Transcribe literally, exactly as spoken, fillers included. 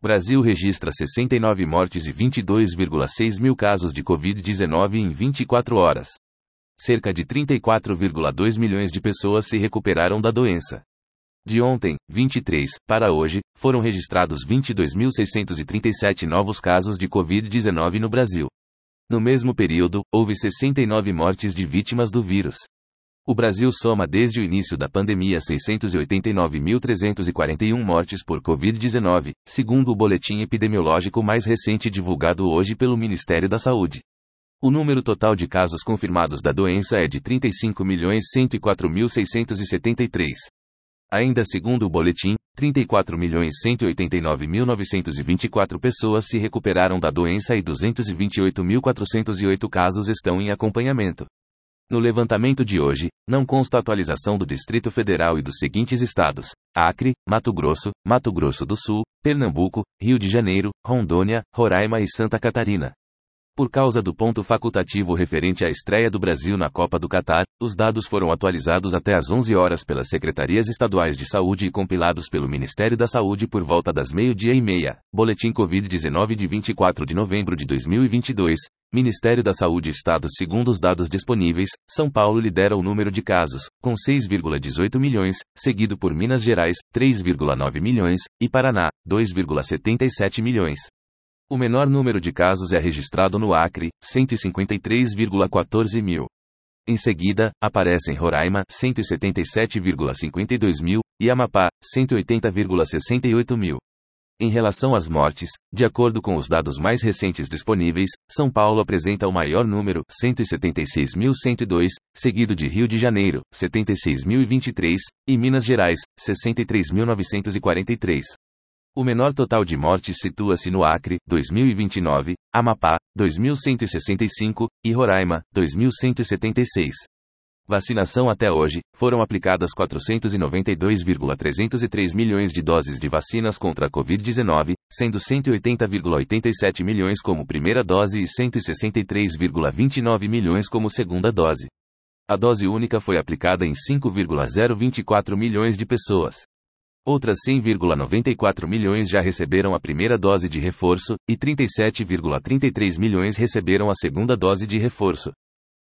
Brasil registra sessenta e nove mortes e vinte e dois vírgula seis mil casos de covid dezenove em vinte e quatro horas. Cerca de trinta e quatro vírgula dois milhões de pessoas se recuperaram da doença. De ontem, vinte e três, para hoje, foram registrados vinte e dois mil seiscentos e trinta e sete novos casos de covid dezenove no Brasil. No mesmo período, houve sessenta e nove mortes de vítimas do vírus. O Brasil soma desde o início da pandemia seiscentos e oitenta e nove mil trezentos e quarenta e um mortes por covid dezenove, segundo o boletim epidemiológico mais recente divulgado hoje pelo Ministério da Saúde. O número total de casos confirmados da doença é de trinta e cinco milhões cento e quatro mil seiscentos e setenta e três. Ainda segundo o boletim, trinta e quatro milhões cento e oitenta e nove mil novecentos e vinte e quatro pessoas se recuperaram da doença e duzentos e vinte e oito mil quatrocentos e oito casos estão em acompanhamento. No levantamento de hoje, não consta atualização do Distrito Federal e dos seguintes estados: Acre, Mato Grosso, Mato Grosso do Sul, Pernambuco, Rio de Janeiro, Rondônia, Roraima e Santa Catarina. Por causa do ponto facultativo referente à estreia do Brasil na Copa do Catar, os dados foram atualizados até às onze horas pelas Secretarias Estaduais de Saúde e compilados pelo Ministério da Saúde por volta das meio-dia e meia. Boletim covid dezenove de vinte e quatro de novembro de dois mil e vinte e dois. Ministério da Saúde Estado. Segundo os dados disponíveis, São Paulo lidera o número de casos, com seis vírgula dezoito milhões, seguido por Minas Gerais, três vírgula nove milhões, e Paraná, dois vírgula setenta e sete milhões. O menor número de casos é registrado no Acre, cento e cinquenta e três vírgula quatorze mil. Em seguida, aparecem Roraima, cento e setenta e sete vírgula cinquenta e dois mil, e Amapá, cento e oitenta vírgula sessenta e oito mil. Em relação às mortes, de acordo com os dados mais recentes disponíveis, São Paulo apresenta o maior número, cento e setenta e seis mil cento e dois, seguido de Rio de Janeiro, setenta e seis mil e vinte e três, e Minas Gerais, sessenta e três mil novecentos e quarenta e três. O menor total de mortes situa-se no Acre, dois mil e vinte e nove, Amapá, dois mil cento e sessenta e cinco, e Roraima, dois mil cento e setenta e seis. Vacinação até hoje, foram aplicadas quatrocentos e noventa e dois vírgula trezentos e três milhões de doses de vacinas contra a covid dezenove, sendo cento e oitenta vírgula oitenta e sete milhões como primeira dose e cento e sessenta e três vírgula vinte e nove milhões como segunda dose. A dose única foi aplicada em cinco vírgula zero vinte e quatro milhões de pessoas. Outras cem vírgula noventa e quatro milhões já receberam a primeira dose de reforço, e trinta e sete vírgula trinta e três milhões receberam a segunda dose de reforço.